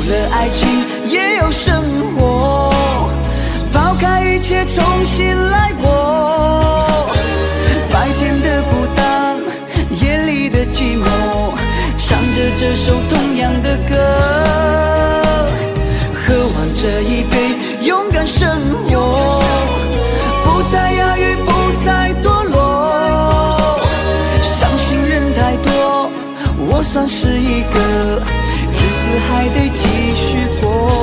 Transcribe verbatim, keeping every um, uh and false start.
了爱情也有生活，抛开一切重新来过。白天的孤单，夜里的寂寞，唱着这首同样的歌，喝完这一杯勇敢生活，不再压抑，不再堕落。伤心人太多，我算是一个，日子还得继续过。